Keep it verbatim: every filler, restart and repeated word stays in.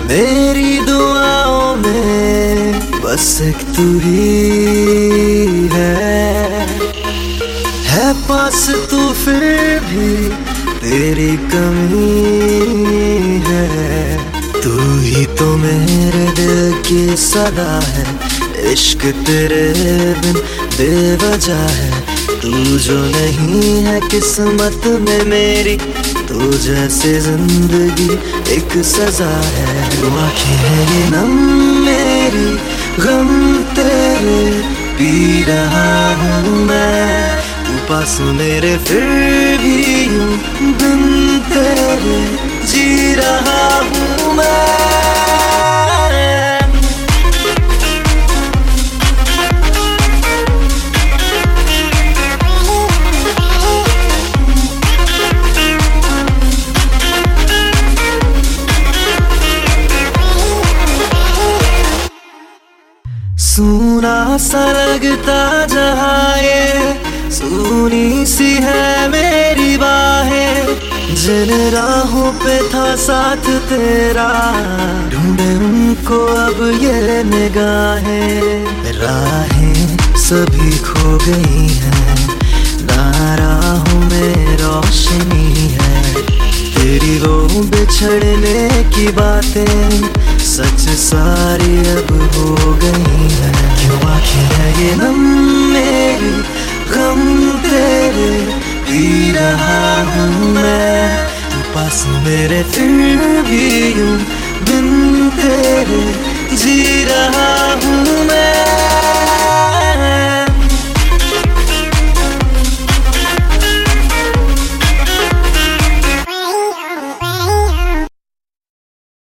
मेरी दुआओं में बस एक तू ही है है पास तू फिर भी तेरी कमी है। तू ही तो मेरे दिल की सदा है, इश्क तेरे बिन बेवजह है। तू जो नहीं है किस्मत में मेरी, तू जैसे जिंदगी एक सजा है। तू आँखें है ये नम मेरी, गम तेरे पी रहा हूँ मैं। तू पास मेरे फिर भी यूं बिन तेरे जी रहा हूँ मैं। सूना सा लगता जहाँ ये, सूनी सी है मेरी बाहें। जिन राहों पे था साथ तेरा, ढूंढे उनको अब ये निगाहें। राहें सभी खो गई हैं, ना राहों में रोशनी है। तेरी वो बिछड़ने की बातें सच सारी अब हो गई है। क्यों आँखें है ये नम मेरी, गम तेरे पी रहा हूँ मैं। तू पास मेरे फिर भी यूं बिन तेरे जी रहा हूँ मैं।